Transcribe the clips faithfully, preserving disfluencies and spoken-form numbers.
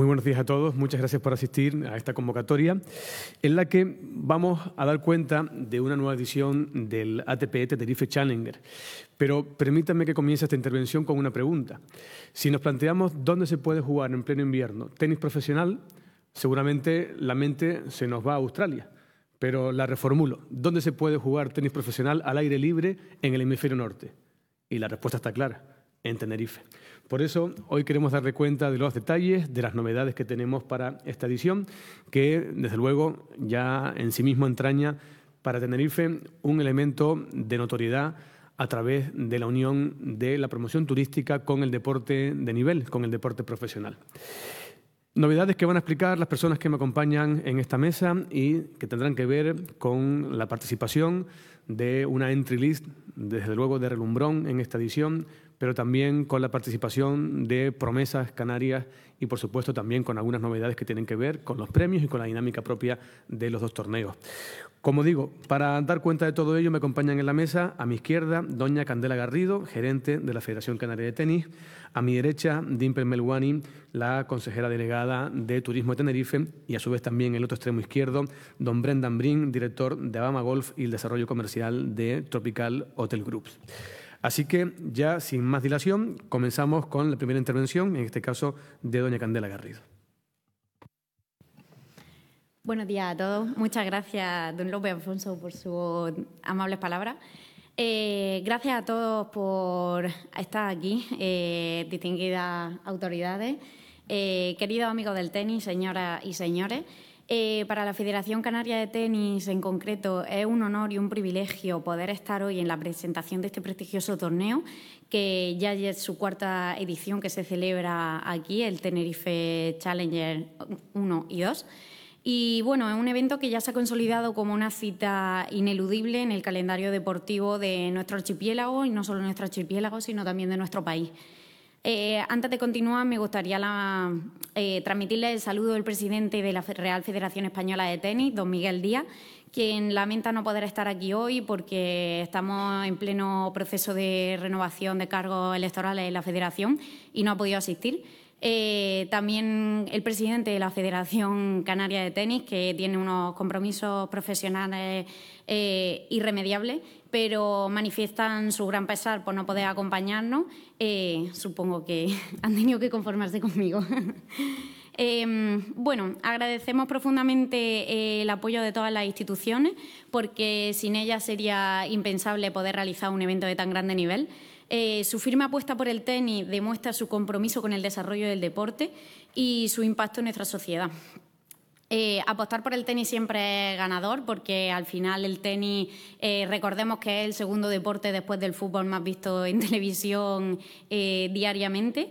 Muy buenos días a todos. Muchas gracias por asistir a esta convocatoria en la que vamos a dar cuenta de una nueva edición del A T P Tenerife Challenger. Pero permítanme que comience esta intervención con una pregunta. Si nos planteamos dónde se puede jugar en pleno invierno tenis profesional, seguramente la mente se nos va a Australia. Pero la reformulo. ¿Dónde se puede jugar tenis profesional al aire libre en el hemisferio norte? Y la respuesta está clara. En Tenerife. Por eso, hoy queremos darle cuenta de los detalles, de las novedades que tenemos para esta edición, que, desde luego, ya en sí mismo entraña para Tenerife un elemento de notoriedad a través de la unión de la promoción turística con el deporte de nivel, con el deporte profesional. Novedades que van a explicar las personas que me acompañan en esta mesa y que tendrán que ver con la participación de una entry list, desde luego de relumbrón en esta edición, pero también con la participación de promesas canarias y, por supuesto, también con algunas novedades que tienen que ver con los premios y con la dinámica propia de los dos torneos. Como digo, para dar cuenta de todo ello me acompañan en la mesa, a mi izquierda, doña Candela Garrido, gerente de la Federación Canaria de Tenis, a mi derecha, Dimple Melwani, la consejera delegada de Turismo de Tenerife, y a su vez también en el otro extremo izquierdo, don Brendan Brin, director de Abama Golf y el desarrollo comercial de Tropical Hotel Groups. Así que, ya sin más dilación, comenzamos con la primera intervención, en este caso de doña Candela Garrido. Buenos días a todos. Muchas gracias, don López Alfonso, por sus amables palabras. Eh, gracias a todos por estar aquí, eh, distinguidas autoridades, eh, queridos amigos del tenis, señoras y señores. Eh, para la Federación Canaria de Tenis, en concreto, es un honor y un privilegio poder estar hoy en la presentación de este prestigioso torneo, que ya es su cuarta edición que se celebra aquí, el Tenerife Challenger uno y dos. Y bueno, es un evento que ya se ha consolidado como una cita ineludible en el calendario deportivo de nuestro archipiélago, y no solo de nuestro archipiélago, sino también de nuestro país. Eh, antes de continuar, me gustaría la, eh, transmitirle el saludo del presidente de la Real Federación Española de Tenis, don Miguel Díaz, quien lamenta no poder estar aquí hoy porque estamos en pleno proceso de renovación de cargos electorales en la Federación y no ha podido asistir. Eh, también el presidente de la Federación Canaria de Tenis, que tiene unos compromisos profesionales eh, irremediables, pero manifiestan su gran pesar por no poder acompañarnos. Eh, supongo que han tenido que conformarse conmigo. eh, bueno, agradecemos profundamente eh, el apoyo de todas las instituciones, porque sin ellas sería impensable poder realizar un evento de tan grande nivel. Eh, su firme apuesta por el tenis demuestra su compromiso con el desarrollo del deporte y su impacto en nuestra sociedad. Eh, apostar por el tenis siempre es ganador, porque al final el tenis, eh, recordemos que es el segundo deporte después del fútbol más visto en televisión eh, diariamente.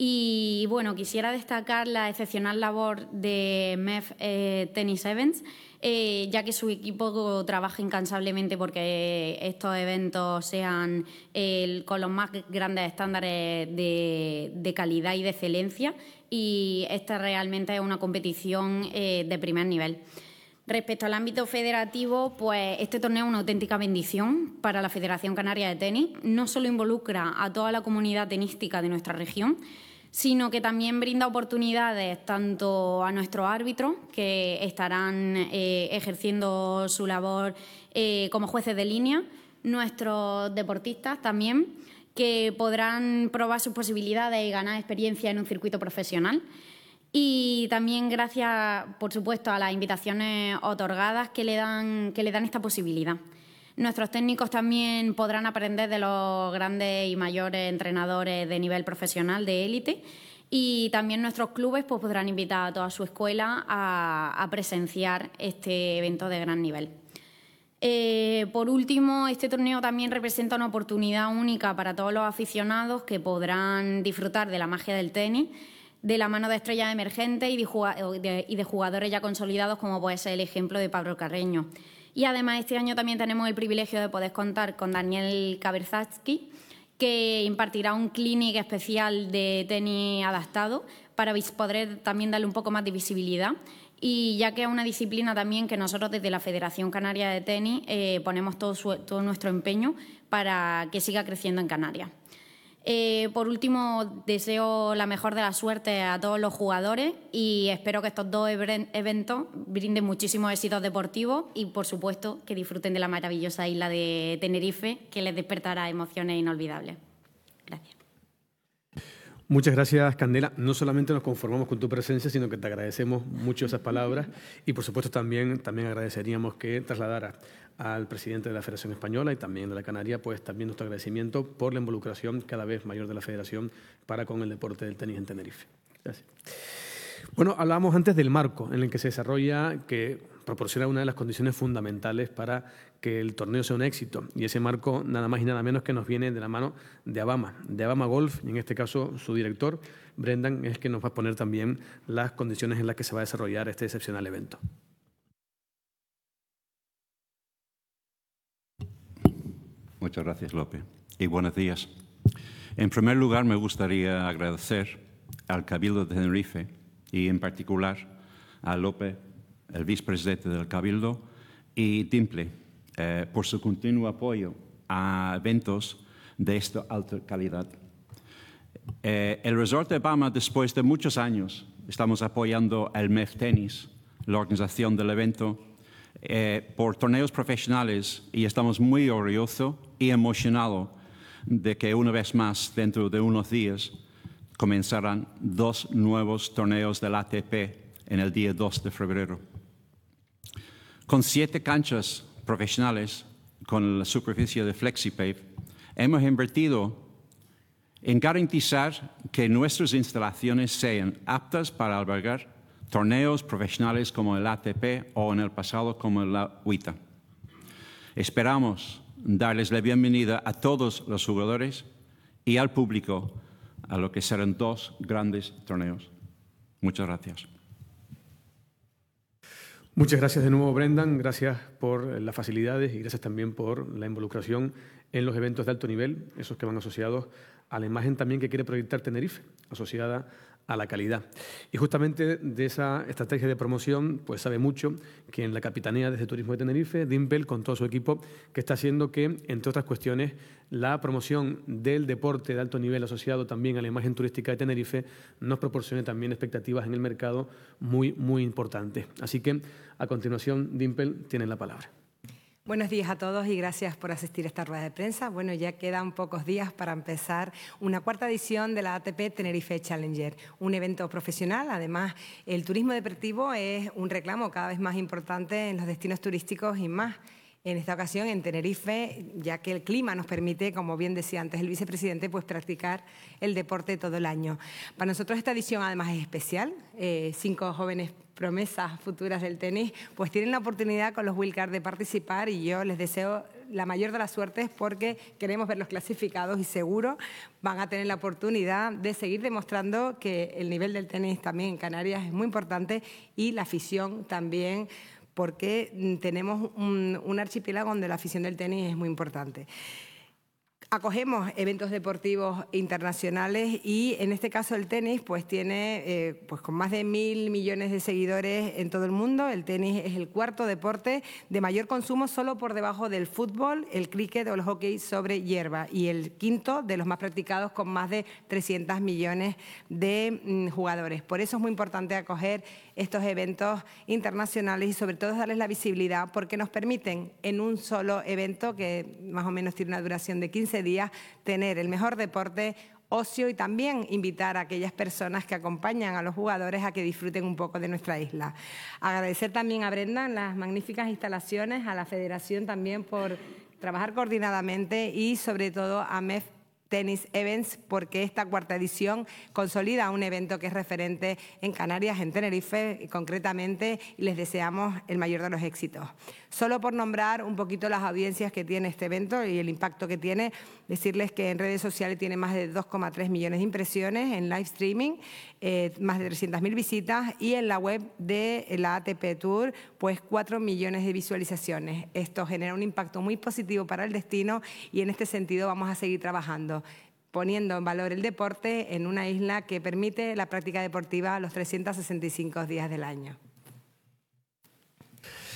Y bueno, quisiera destacar la excepcional labor de M E F eh, Tennis Events, eh, ya que su equipo trabaja incansablemente porque estos eventos sean eh, con los más grandes estándares de, de calidad y de excelencia, y esta realmente es una competición eh, de primer nivel. Respecto al ámbito federativo, pues este torneo es una auténtica bendición para la Federación Canaria de Tenis. No solo involucra a toda la comunidad tenística de nuestra región, sino que también brinda oportunidades tanto a nuestros árbitros, que estarán eh, ejerciendo su labor eh, como jueces de línea, nuestros deportistas también, que podrán probar sus posibilidades y ganar experiencia en un circuito profesional. Y también gracias, por supuesto, a las invitaciones otorgadas que le dan, que le dan esta posibilidad. Nuestros técnicos también podrán aprender de los grandes y mayores entrenadores de nivel profesional de élite, y también nuestros clubes pues, podrán invitar a toda su escuela a, a presenciar este evento de gran nivel. Eh, por último, este torneo también representa una oportunidad única para todos los aficionados que podrán disfrutar de la magia del tenis, de la mano de estrellas emergentes y de, y de jugadores ya consolidados, como puede ser el ejemplo de Pablo Carreño. Y además este año también tenemos el privilegio de poder contar con Daniel Kaberzatsky, que impartirá un clinic especial de tenis adaptado para poder también darle un poco más de visibilidad, y ya que es una disciplina también que nosotros desde la Federación Canaria de Tenis eh, ponemos todo, su, todo nuestro empeño para que siga creciendo en Canarias. Eh, por último, deseo la mejor de la suerte a todos los jugadores y espero que estos dos eventos brinden muchísimos éxitos deportivos y, por supuesto, que disfruten de la maravillosa isla de Tenerife, que les despertará emociones inolvidables. Gracias. Muchas gracias, Candela. No solamente nos conformamos con tu presencia, sino que te agradecemos mucho esas palabras y, por supuesto, también, también agradeceríamos que trasladaras al presidente de la Federación Española y también de la Canaria, pues también nuestro agradecimiento por la involucración cada vez mayor de la Federación para con el deporte del tenis en Tenerife. Gracias. Bueno, hablábamos antes del marco en el que se desarrolla, que proporciona una de las condiciones fundamentales para que el torneo sea un éxito. Y ese marco, nada más y nada menos que nos viene de la mano de Abama, de Abama Golf, y en este caso su director, Brendan, es que nos va a poner también las condiciones en las que se va a desarrollar este excepcional evento. Muchas gracias, Lope, y buenos días. En primer lugar, me gustaría agradecer al Cabildo de Tenerife y, en particular, a Lope, el vicepresidente del Cabildo, y Dimple, eh, por su continuo apoyo a eventos de esta alta calidad. Eh, el Resort de Abama, después de muchos años, estamos apoyando al M E F Tenis, la organización del evento, Eh, por torneos profesionales, y estamos muy orgullosos y emocionados de que una vez más, dentro de unos días, comenzarán dos nuevos torneos del A T P en el día dos de febrero. Con siete canchas profesionales con la superficie de FlexiPave, hemos invertido en garantizar que nuestras instalaciones sean aptas para albergar torneos profesionales como el A T P o en el pasado como el W I T A. Esperamos darles la bienvenida a todos los jugadores y al público a lo que serán dos grandes torneos. Muchas gracias. Muchas gracias de nuevo, Brendan. Gracias por las facilidades y gracias también por la involucración en los eventos de alto nivel, esos que van asociados a la imagen también que quiere proyectar Tenerife, asociada a la calidad. Y justamente de esa estrategia de promoción, pues sabe mucho que en la Capitanía de Turismo de Tenerife, Dimple, con todo su equipo, que está haciendo que, entre otras cuestiones, la promoción del deporte de alto nivel asociado también a la imagen turística de Tenerife nos proporcione también expectativas en el mercado muy, muy importantes. Así que, a continuación, Dimple, tienen la palabra. Buenos días a todos y gracias por asistir a esta rueda de prensa. Bueno, ya quedan pocos días para empezar una cuarta edición de la A T P Tenerife Challenger, un evento profesional. Además, el turismo deportivo es un reclamo cada vez más importante en los destinos turísticos y más en esta ocasión en Tenerife, ya que el clima nos permite, como bien decía antes el vicepresidente, pues practicar el deporte todo el año. Para nosotros esta edición además es especial. Eh, cinco jóvenes promesas futuras del tenis pues tienen la oportunidad con los wildcards de participar y yo les deseo la mayor de las suertes porque queremos verlos clasificados y seguro van a tener la oportunidad de seguir demostrando que el nivel del tenis también en Canarias es muy importante y la afición también, porque tenemos un, un archipiélago donde la afición del tenis es muy importante. Acogemos eventos deportivos internacionales y en este caso el tenis pues tiene eh, pues con más de mil millones de seguidores en todo el mundo. El tenis es el cuarto deporte de mayor consumo solo por debajo del fútbol, el cricket o el hockey sobre hierba y el quinto de los más practicados con más de trescientos millones de mm, jugadores. Por eso es muy importante acoger estos eventos internacionales y sobre todo darles la visibilidad porque nos permiten en un solo evento que más o menos tiene una duración de quince días tener el mejor deporte, ocio y también invitar a aquellas personas que acompañan a los jugadores a que disfruten un poco de nuestra isla. Agradecer también a Brendan las magníficas instalaciones, a la Federación también por trabajar coordinadamente y sobre todo a M E F Tennis Events, porque esta cuarta edición consolida un evento que es referente en Canarias, en Tenerife, y concretamente, y les deseamos el mayor de los éxitos. Solo por nombrar un poquito las audiencias que tiene este evento y el impacto que tiene, decirles que en redes sociales tiene más de dos coma tres millones de impresiones, en live streaming, eh, más de trescientas mil visitas y en la web de la A T P Tour, pues cuatro millones de visualizaciones. Esto genera un impacto muy positivo para el destino y en este sentido vamos a seguir trabajando, poniendo en valor el deporte en una isla que permite la práctica deportiva los trescientos sesenta y cinco días del año.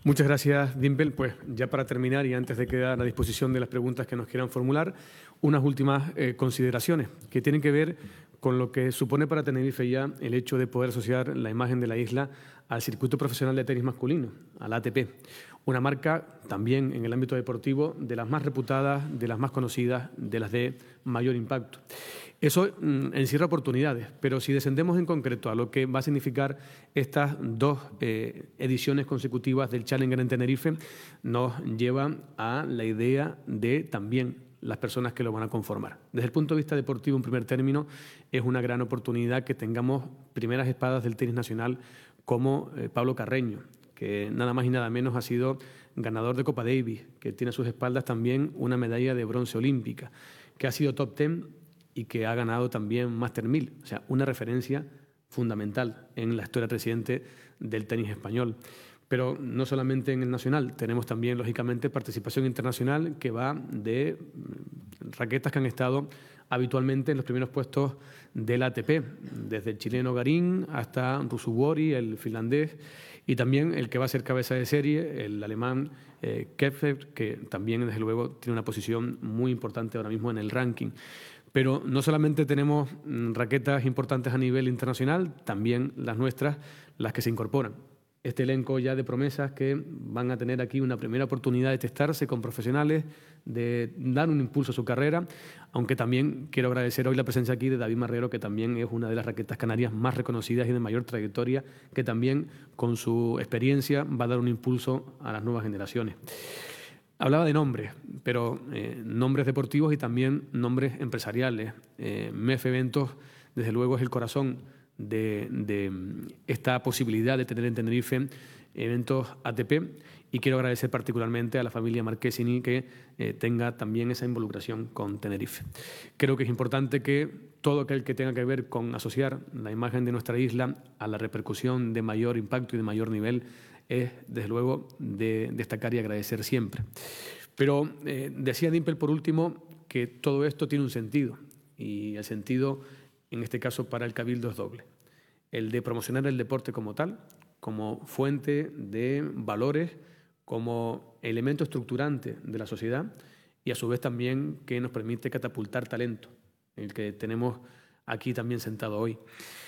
Muchas gracias, Dimple. Pues ya para terminar y antes de quedar a disposición de las preguntas que nos quieran formular, unas últimas eh, consideraciones que tienen que ver con lo que supone para Tenerife ya el hecho de poder asociar la imagen de la isla al circuito profesional de tenis masculino, al A T P. Una marca también en el ámbito deportivo de las más reputadas, de las más conocidas, de las de mayor impacto. Eso mm, encierra oportunidades, pero si descendemos en concreto a lo que va a significar estas dos eh, ediciones consecutivas del Challenger en Tenerife, nos lleva a la idea de también las personas que lo van a conformar. Desde el punto de vista deportivo, en primer término, es una gran oportunidad que tengamos primeras espadas del tenis nacional como eh, Pablo Carreño, que nada más y nada menos ha sido ganador de Copa Davis, que tiene a sus espaldas también una medalla de bronce olímpica, que ha sido top ten y que ha ganado también Master mil, o sea, una referencia fundamental en la historia reciente del tenis español. Pero no solamente en el nacional, tenemos también, lógicamente, participación internacional que va de raquetas que han estado habitualmente en los primeros puestos del A T P, desde el chileno Garín hasta Rusubori, el finlandés, y también el que va a ser cabeza de serie, el alemán eh, Kepfer, que también, desde luego, tiene una posición muy importante ahora mismo en el ranking. Pero no solamente tenemos raquetas importantes a nivel internacional, también las nuestras, las que se incorporan. Este elenco ya de promesas que van a tener aquí una primera oportunidad de testarse con profesionales, de dar un impulso a su carrera, aunque también quiero agradecer hoy la presencia aquí de David Marrero, que también es una de las raquetas canarias más reconocidas y de mayor trayectoria, que también con su experiencia va a dar un impulso a las nuevas generaciones. Hablaba de nombres, pero eh, nombres deportivos y también nombres empresariales. Eh, M E F Eventos, desde luego, es el corazón de, de esta posibilidad de tener en Tenerife eventos A T P, y quiero agradecer particularmente a la familia Marchesini que eh, tenga también esa involucración con Tenerife. Creo que es importante que todo aquel que tenga que ver con asociar la imagen de nuestra isla a la repercusión de mayor impacto y de mayor nivel es, desde luego, de destacar y agradecer siempre. Pero eh, decía Dimple, por último, que todo esto tiene un sentido, y el sentido, en este caso, para el Cabildo es doble. El de promocionar el deporte como tal, como fuente de valores, como elemento estructurante de la sociedad, y a su vez también que nos permite catapultar talento, el que tenemos aquí también sentado hoy.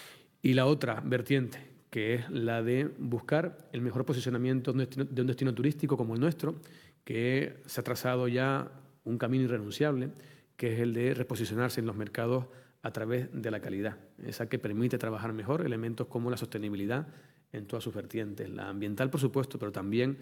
Y la otra vertiente, que es la de buscar el mejor posicionamiento de un destino, de un destino turístico como el nuestro, que se ha trazado ya un camino irrenunciable, que es el de reposicionarse en los mercados a través de la calidad, esa que permite trabajar mejor elementos como la sostenibilidad en todas sus vertientes, la ambiental, por supuesto, pero también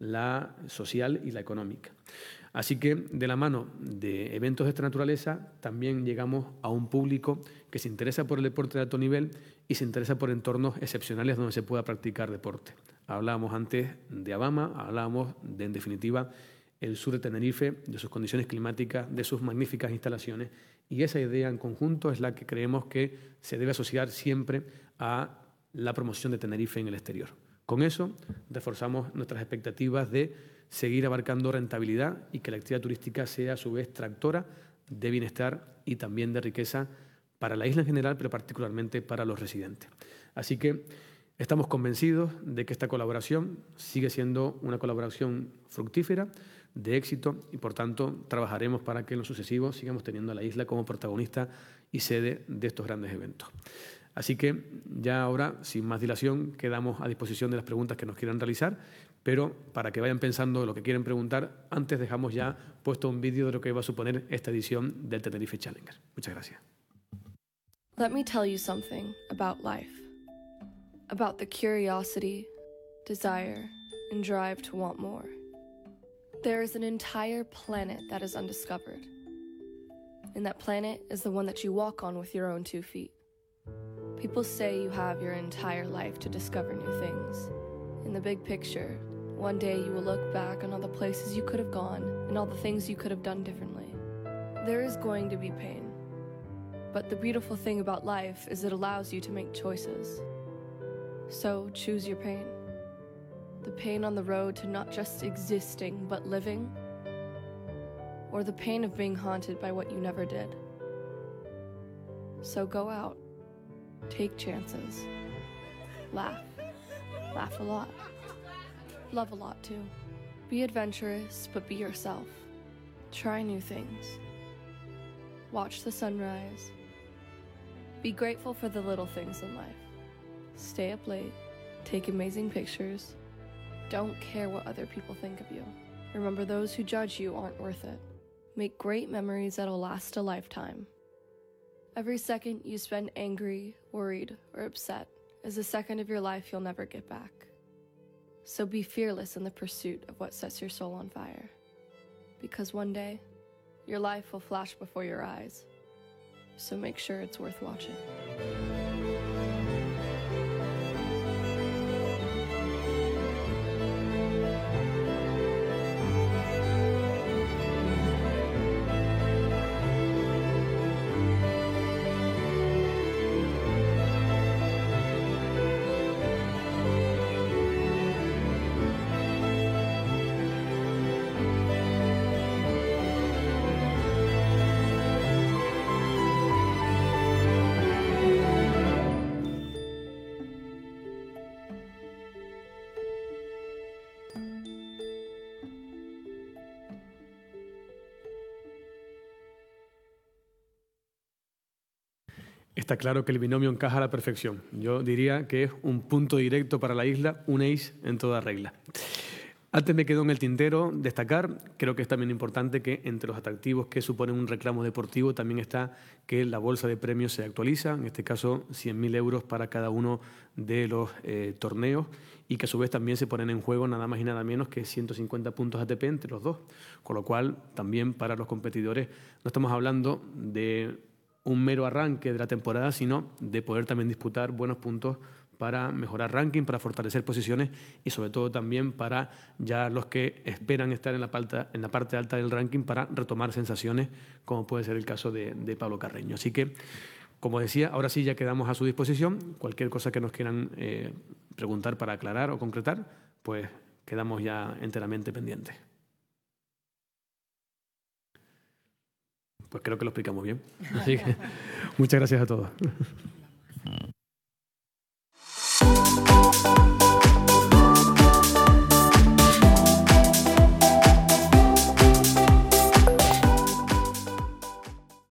la social y la económica. Así que, de la mano de eventos de esta naturaleza, también llegamos a un público que se interesa por el deporte de alto nivel y se interesa por entornos excepcionales donde se pueda practicar deporte. Hablábamos antes de Abama, hablábamos de, en definitiva, el sur de Tenerife, de sus condiciones climáticas, de sus magníficas instalaciones, y esa idea en conjunto es la que creemos que se debe asociar siempre a la promoción de Tenerife en el exterior. Con eso reforzamos nuestras expectativas de seguir abarcando rentabilidad y que la actividad turística sea a su vez tractora de bienestar y también de riqueza para la isla en general, pero particularmente para los residentes. Así que estamos convencidos de que esta colaboración sigue siendo una colaboración fructífera, de éxito, y por tanto trabajaremos para que en lo sucesivo sigamos teniendo a la isla como protagonista y sede de estos grandes eventos. Así que ya ahora, sin más dilación, quedamos a disposición de las preguntas que nos quieran realizar, pero para que vayan pensando lo que quieren preguntar, antes dejamos ya puesto un vídeo de lo que va a suponer esta edición del Tenerife Challenger. Muchas gracias. Let me tell you something about life, about the curiosity, desire, and drive to want more. There is an entire planet that is undiscovered, and that planet is the one that you walk on with your own two feet. People say you have your entire life to discover new things. In the big picture, one day you will look back on all the places you could have gone and all the things you could have done differently. There is going to be pain, but the beautiful thing about life is it allows you to make choices. So choose your pain. The pain on the road to not just existing, but living, or the pain of being haunted by what you never did. So go out. Take chances. Laugh. Laugh a lot. Love a lot too. Be adventurous, but be yourself. Try new things. Watch the sunrise. Be grateful for the little things in life. Stay up late. Take amazing pictures. Don't care what other people think of you. Remember, those who judge you aren't worth it. Make great memories that'll last a lifetime. Every second you spend angry, worried, or upset is a second of your life you'll never get back. So be fearless in the pursuit of what sets your soul on fire. Because one day, your life will flash before your eyes. So make sure it's worth watching. Está claro que el binomio encaja a la perfección. Yo diría que es un punto directo para la isla, un ace en toda regla. Antes me quedó en el tintero destacar, creo que es también importante que entre los atractivos que suponen un reclamo deportivo también está que la bolsa de premios se actualiza, en este caso cien mil euros para cada uno de los eh, torneos, y que a su vez también se ponen en juego nada más y nada menos que ciento cincuenta puntos A T P entre los dos, con lo cual también para los competidores no estamos hablando de un mero arranque de la temporada, sino de poder también disputar buenos puntos para mejorar ranking, para fortalecer posiciones y sobre todo también para ya los que esperan estar en la parte, en la parte alta del ranking para retomar sensaciones, como puede ser el caso de, de Pablo Carreño. Así que, como decía, ahora sí ya quedamos a su disposición. Cualquier cosa que nos quieran eh, preguntar para aclarar o concretar, pues quedamos ya enteramente pendientes. Pues creo que lo explicamos bien. Así que muchas gracias a todos.